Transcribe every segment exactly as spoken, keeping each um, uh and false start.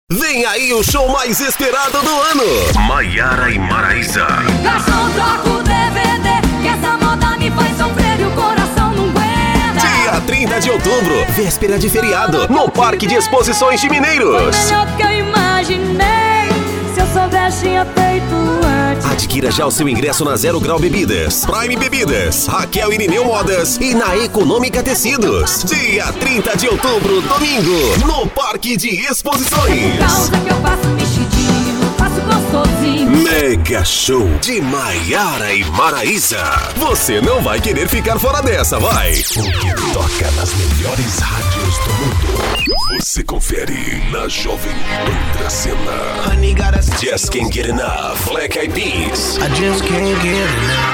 Vem aí o show mais esperado do ano. Maiara e Maraísa. Garçom, troca o D V D, que essa moda me faz sofrer e o coração não aguenta. Dia trinta de outubro, véspera de feriado, no Parque de Exposições de Mineiros. Foi melhor do que eu imaginei, se eu soubesse tinha feito antes. Adquira já o seu ingresso na Zero Grau Bebidas, Prime Bebidas, Raquel Irineu Modas e na Econômica Tecidos. Dia trinta de outubro, domingo, no Parque de Exposições. Por causa que eu faço mexidinho, faço gostosinho. Mega Show de Maiara e Maraísa. Você não vai querer ficar fora dessa, vai? O que toca nas melhores rádios do mundo. Você confere na Jovem Pan Dracena. Just Can't Get Enough, Black Eyed Peas. I just can't get enough.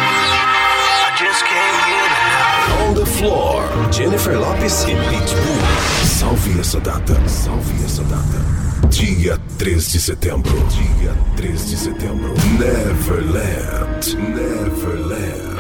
I just can't get enough. On the Floor, Jennifer Lopez e Pitbull. Salve essa data, salve essa data. Dia três de setembro. Dia três de setembro. Neverland. Neverland.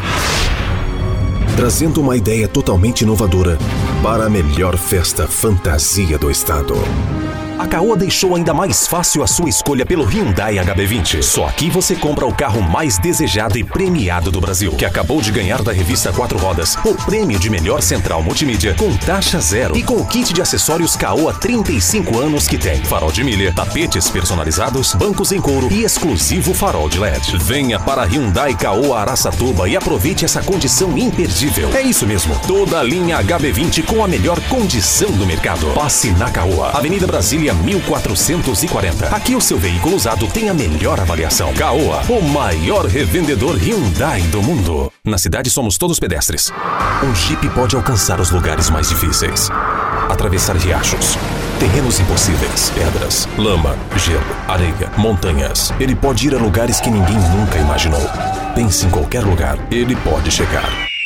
Trazendo uma ideia totalmente inovadora para a melhor festa fantasia do estado. A Caoa deixou ainda mais fácil a sua escolha pelo Hyundai H B vinte. Só aqui você compra o carro mais desejado e premiado do Brasil, que acabou de ganhar da revista Quatro Rodas o prêmio de melhor central multimídia com taxa zero e com o kit de acessórios Caoa trinta e cinco anos que tem farol de milha, tapetes personalizados, bancos em couro e exclusivo farol de L E D. Venha para Hyundai Caoa Araçatuba e aproveite essa condição imperdível. É isso mesmo, toda a linha H B vinte com a melhor condição do mercado. Passe na Caoa, Avenida Brasília mil quatrocentos e quarenta. Aqui o seu veículo usado tem a melhor avaliação. Caoa, o maior revendedor Hyundai do mundo. Na cidade somos todos pedestres. Um Jeep pode alcançar os lugares mais difíceis, atravessar riachos, terrenos impossíveis, pedras, lama, gelo, areia, montanhas. Ele pode ir a lugares que ninguém nunca imaginou. Pense em qualquer lugar, ele pode chegar.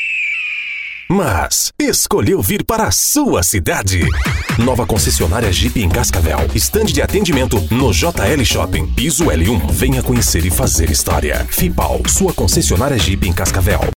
Mas escolheu vir para a sua cidade. Nova concessionária Jeep em Cascavel. Estande de atendimento no J L Shopping, piso L um. Venha conhecer e fazer história. Fipal, sua concessionária Jeep em Cascavel.